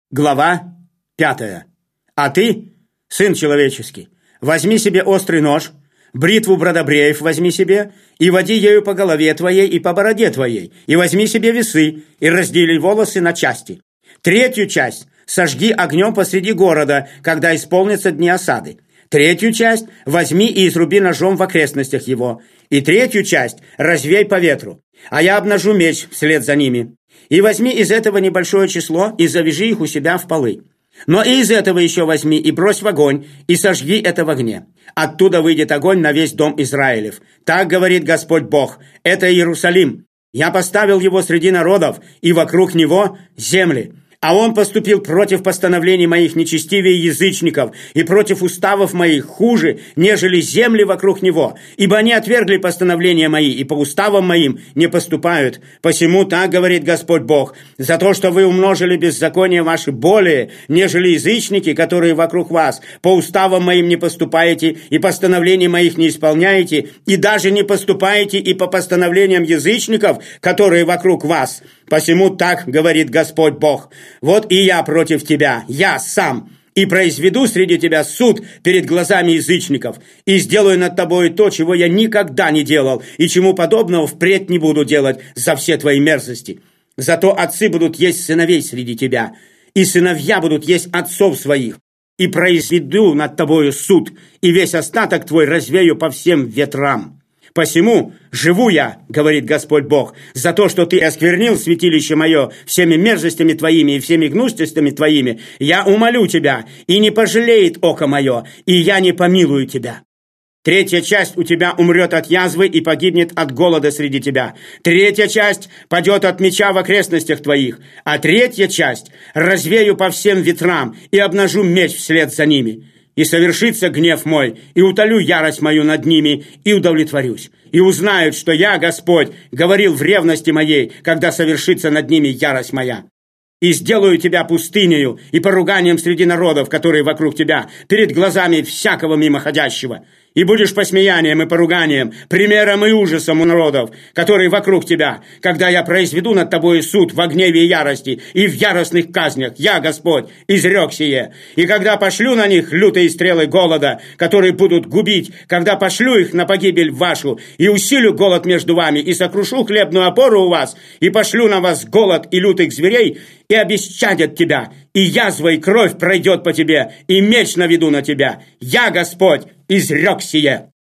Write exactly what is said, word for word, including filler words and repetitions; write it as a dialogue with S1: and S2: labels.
S1: Глава пятая. А ты, сын человеческий, возьми себе острый нож, бритву бродобреев возьми себе, и води ею по голове твоей и по бороде твоей, и возьми себе весы, и раздели волосы на части. Третью часть сожги огнем посреди города, когда исполнятся дни осады. Третью часть возьми и изруби ножом в окрестностях его, и третью часть развей по ветру, а я обнажу меч вслед за ними. И возьми из этого небольшое число и завяжи их у себя в полы. Но и из этого еще возьми и брось в огонь, и сожги это в огне. Оттуда выйдет огонь на весь дом Израилев. Так говорит Господь Бог, это Иерусалим. Я поставил его среди народов, и вокруг него земли. А он поступил против постановлений моих нечестивее язычников и против уставов моих хуже, нежели земли вокруг него. Ибо они отвергли постановления мои и по уставам моим не поступают. Посему так говорит Господь Бог, за то, что вы умножили беззаконие ваши более, нежели язычники, которые вокруг вас, по уставам моим не поступаете и постановлений моих не исполняете, и даже не поступаете и по постановлениям язычников, которые вокруг вас. Посему так говорит Господь Бог. Вот и я против тебя, я сам, и произведу среди тебя суд перед глазами язычников, и сделаю над тобой то, чего я никогда не делал, и чему подобного впредь не буду делать за все твои мерзости. Зато отцы будут есть сыновей среди тебя, и сыновья будут есть отцов своих, и произведу над тобою суд, и весь остаток твой развею по всем ветрам. Посему живу я, говорит Господь Бог, за то, что ты осквернил святилище мое всеми мерзостями твоими и всеми гнусностями твоими. Я умолю тебя, и не пожалеет око мое, и я не помилую тебя. Третья часть у тебя умрет от язвы и погибнет от голода среди тебя. Третья часть падет от меча в окрестностях твоих, а третья часть развею по всем ветрам и обнажу меч вслед за ними. И совершится гнев мой, и утолю ярость мою над ними, и удовлетворюсь. И узнают, что я, Господь, говорил в ревности моей, когда совершится над ними ярость моя. И сделаю тебя пустынею и поруганием среди народов, которые вокруг тебя, перед глазами всякого мимоходящего. И будешь посмеянием и поруганием, примером и ужасом у народов, которые вокруг тебя, когда я произведу над тобой суд во гневе и ярости, и в яростных казнях. Я, Господь, изрек сие. И когда пошлю на них лютые стрелы голода, которые будут губить, когда пошлю их на погибель вашу, и усилю голод между вами, и сокрушу хлебную опору у вас, и пошлю на вас голод и лютых зверей, и обесчадят тебя, и язва и кровь пройдет по тебе, и меч наведу на тебя. Я, Господь, изрек сие.